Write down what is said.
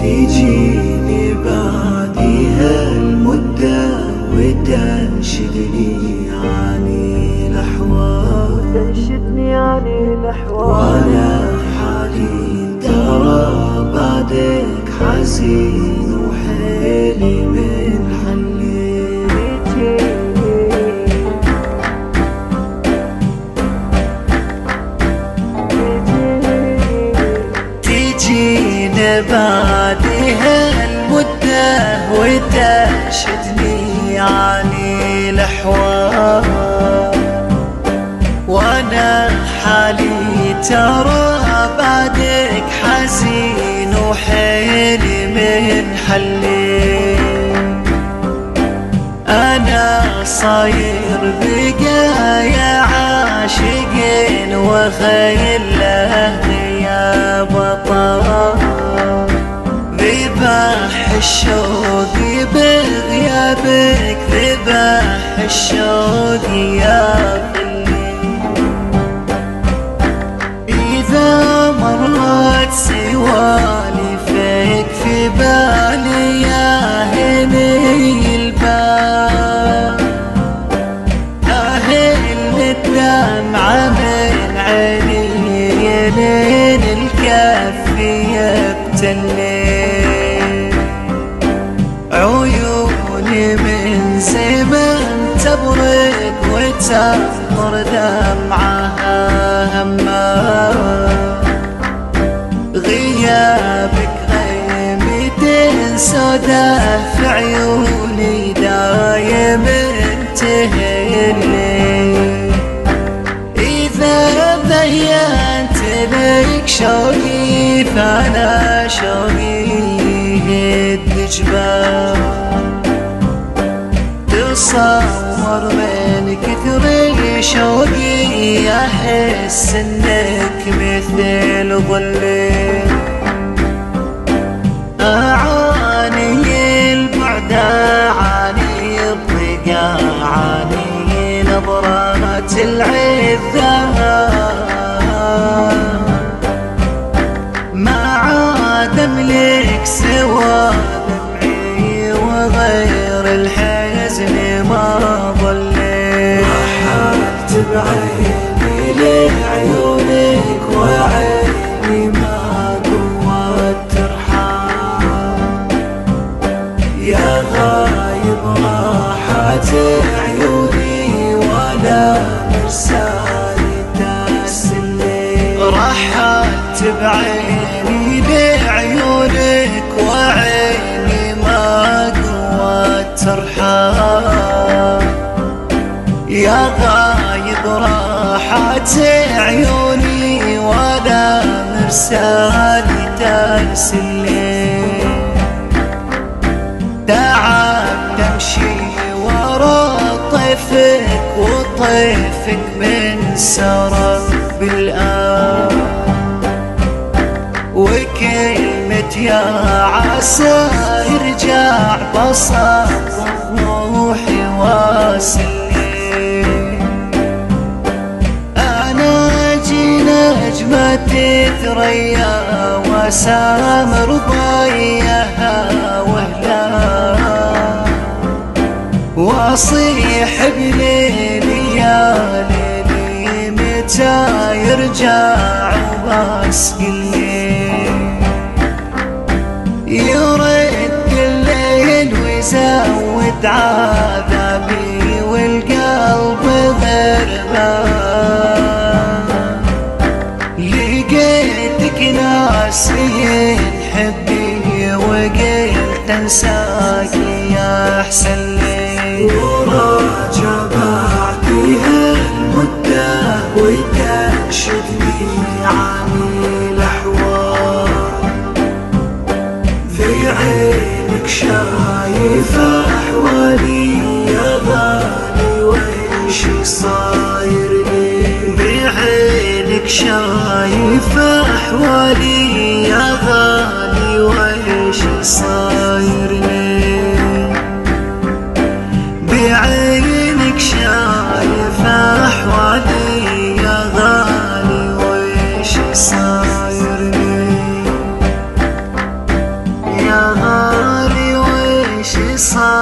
تجيني بعديها المدة وتنشدني عن الأحوال، وأنا حالي ترى بعدك حزين وحيلي من حلي. تجينا بعدها المدة وتنشدني عن الأحوال، وأنا حالي ترى بعدك حزين وحيلي من حلي. أنا صاير بقايا عاشقين وخيل له يا بطل، ذبح الشوق بغيابك، ذبح الشوق يا سوالفك في بالي يا هني البال، أهل الدمعة من عيني لين الكف يبتلي. عيوني من زمن تبرد وتمطر دمعها همّا، غيابك غيمة سودة في عيوني دايم تهلي. إذا بينت لك شوقي فأنا شوقي يهد جبال، تصور من كثر شوقي أحس إنك مثل ظلي. أعاني البعد، أعاني الضيق، أعاني نظرات العذاب، ما عاد أملك سوى دمعي وغير الحزن ما ظلي. رحلت بعيني لعيونك وعيني ما قوت ترحم، يا غايب راحت عيوني ولا مرسالي تسلي. رحلت بعيني لعيونك وعيني ما قوت ترحم، يا غايب راحت عيوني ولا مرسالي ترسلي. تعبت امشي ورا طيفك وطيفك من سرب بالآن، وكلمة يا عسى يرجع بصر روحي واسلي. أنا جينا نجمة ثريا وسامر ضيها وهلا، واصيح بليلي يا ليلي متى يرجع وباسقلي. يرد الليل ويزود عذابي والقلب غربان، لقيتك ناسي حبي وقلت انساك يا احسن لي. وراجع بعديها المدة وتنشدني عن الأحوال، في عينك شايف أحوالي يا غالي وإيش صاير لي. بعينك شايف أحوالي يا غالي وإيش صاير لي. بعينك شايف أحوالي يا غالي وإيش صاير لي. صار